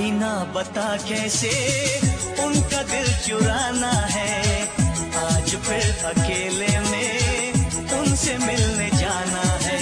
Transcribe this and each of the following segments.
आईना बता कैसे उनका दिल चुराना है, आज फिर अकेले में उनसे मिलने जाना है।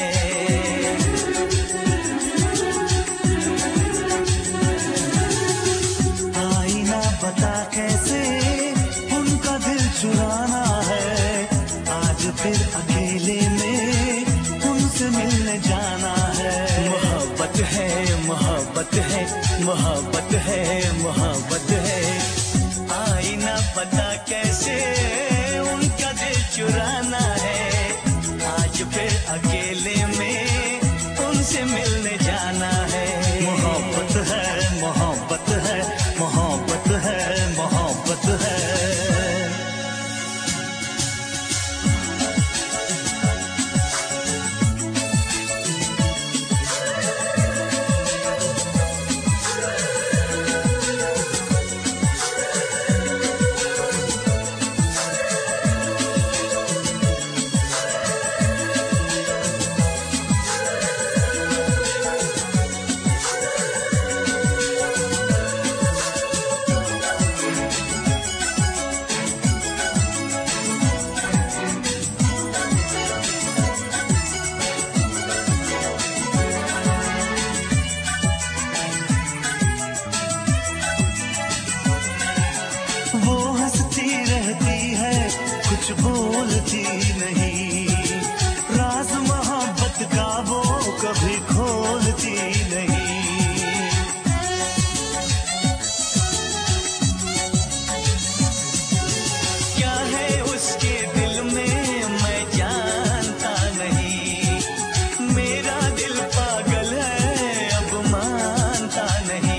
आईना बता कैसे उनका दिल चुराना है, आज फिर अकेले में उनसे मिलने जाना है। मोहब्बत है, मोहब्बत है, मोहब्बत है, मोहब्बत है। आईना पता कैसे उनका दिल चुराना है, आज फिर अकेले में उनसे मिलने जाना है। मोहब्बत है, मोहब्बत है, मोहब्बत है, मोहब्बत है। वो हंसती रहती है, कुछ बोलती नहीं, राज मोहब्बत का वो कभी खोलती नहीं। क्या है उसके दिल में मैं जानता नहीं, मेरा दिल पागल है अब मानता नहीं।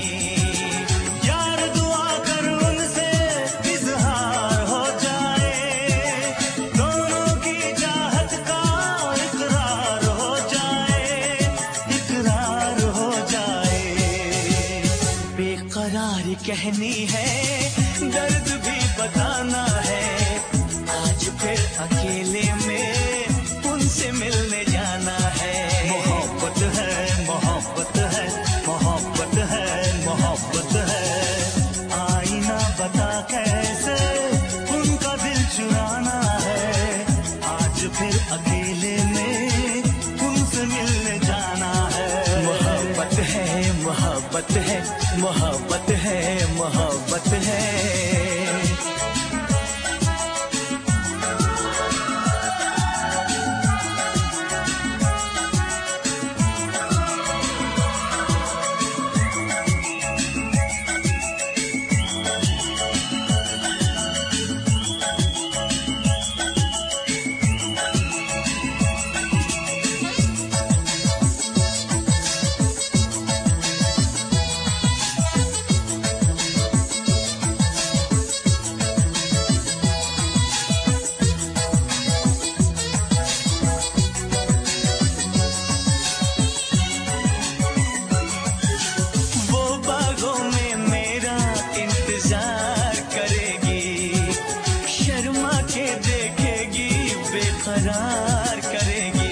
बेकरारी कहनी है, दर्द भी बताना है, आज फिर अकेले में उनसे मिलने जाना है। मोहब्बत है, मोहब्बत है, मोहब्बत है, मोहब्बत है। आईना बता कैसे उनका दिल चुराना है, आज फिर अकेले में उनसे मिलने जाना है। मोहब्बत है, मोहब्बत है, मोहब्बत है, मोहब्बत है। करार करेगी,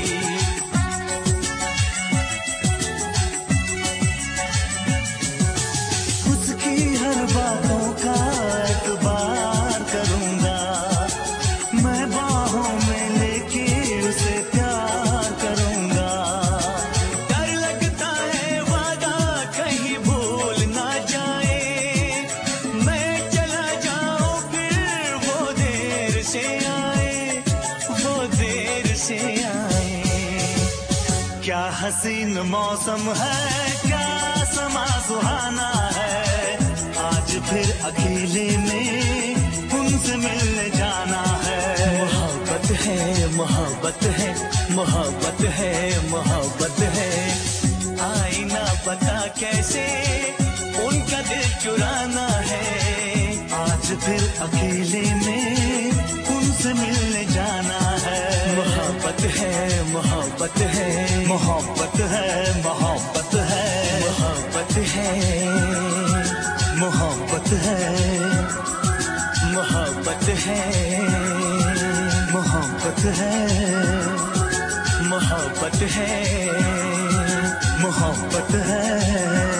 उसकी हर बातों का एतबार करूंगा, मैं बाहों में लेके उसे प्यार करूंगा। डर लगता है वादा कहीं भूल ना जाए, मैं चला जाऊं फिर वो देर से आए, वो देर से आए। क्या हसीन मौसम है, क्या समा सुहाना है, आज फिर अकेले में उनसे मिलने जाना है। मोहब्बत है, मोहब्बत है, मोहब्बत है, मोहब्बत है। आईना पता कैसे उनका दिल चुराना है, आज फिर अकेले में उनसे मिलने जाना है। मोहब्बत है, मोहब्बत है, मोहब्बत है, मोहब्बत है, मोहब्बत है, मोहब्बत है, मोहब्बत है, मोहब्बत है, मोहब्बत है, मोहब्बत है।